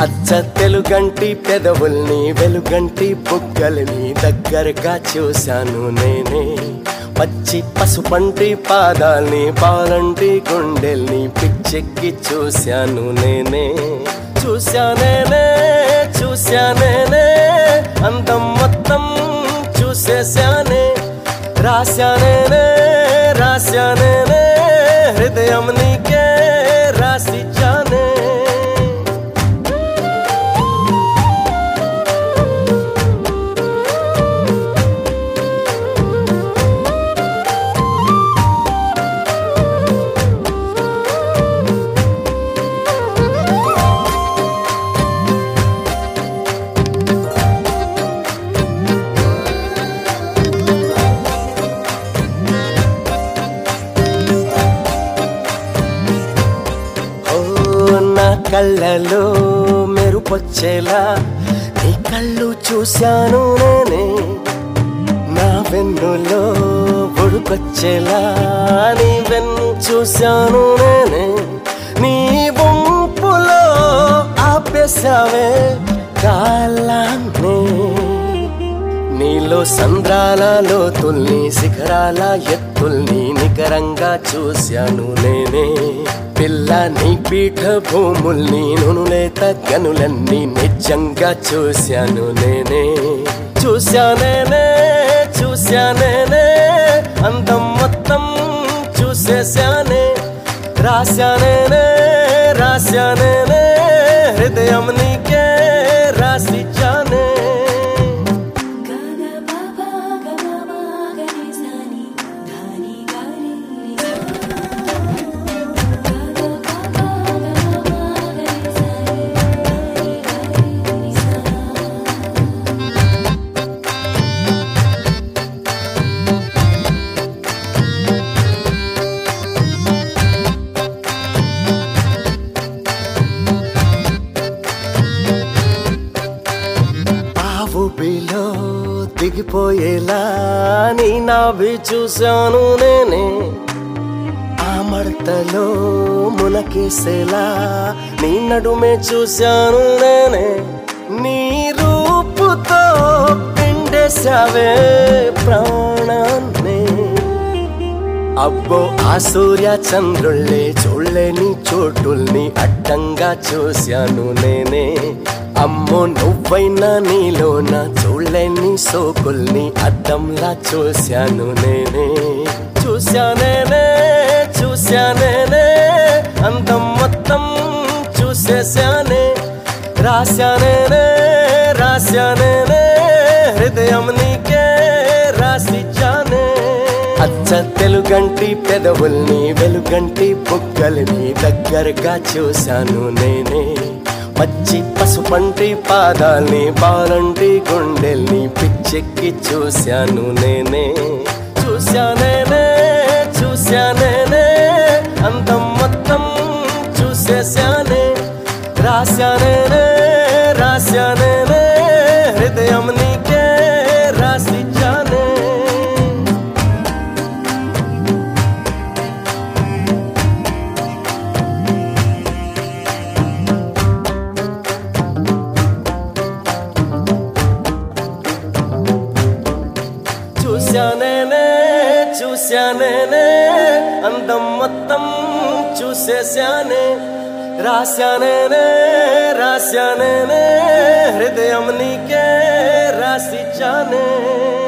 అచ్చ తెలుగంటి పెదవుల్ని వెలుగంటి బుగ్గల్ని దగ్గరగా చూశాను నేనే. పచ్చి పసుపంటి పాదాల్ని పాలంటి గుండెల్ని పిచ్చెక్కి చూశాను నేనే. చూశానేనే చూశానేనే అందం మొత్తం చూసేశానే. రాశానేనే రాశానేనే హృదయం నీకే రాసిచ్చానే. కళ్ళలో మెరుపొచ్చేలా నీ కళ్ళు చూశాను నేనే. నా వెన్నులో ఉడుకొచ్చేలా నీ వెన్ను చూశాను నేనే. నీ వంపులో ఆపేశావే కాలాన్నే. నీలో సంద్రాల లోతుల్ని శిఖరాల ఎత్తుల్ని నికరంగా చూశాను నేనే. పిల్ల నీ పీఠ భూముల్ని నునులేత గనులన్నీ నిజంగా చూశాను నేనే. చూశానేనే చూశానేనే అందం మొత్తం చూసేశానే. రాశానేనే రాశానేనే హృదయం నీకే రాసిచ్చానే. ఊబిలో దిగిపోయేలా నీ నాభి చూశాను నేనే. ఆ మడతలో మునకేసేలా నీ నడుమే చూశాను నేనే. నీ రూపుతో పిండేశావే ప్రాణాన్నే. అబ్బో ఆ సూర్య చంద్రుళ్ళే చూడలేని చోటుల్ని అడ్డంగా చూశాను నేనే. అమ్మో నువ్వైనా నీలోన చూడలేని సోకుల్ని అద్దంలా చూశాను నేనే. చూశానేనే చూశానేనే అందం మొత్తం చూసేశానే. రాశానేనే రాశానేనే హృదయం నీకే రాసిచ్చానే. అచ్చ తెలుగంటి పెదవుల్ని వెలుగంటి బుగ్గల్ని దగ్గరగా చూశాను నేనే. పచ్చి పసుపంటి పాదాల్ని పాలంటి గుండెల్ని పిచ్చెక్కి చూశాను నేనే. చూశానేనే చూశానేనే అందం మొత్తం చూసేశానే. రాశానేనే రాశానేనే హృదయం నీకే రాసిచ్చానే. చూశానేనే చూశానేనే అందం మొత్తం చూసేశానే. రాశానేనే రాశానేనే హృదయం నీకే రాసిచ్చానే.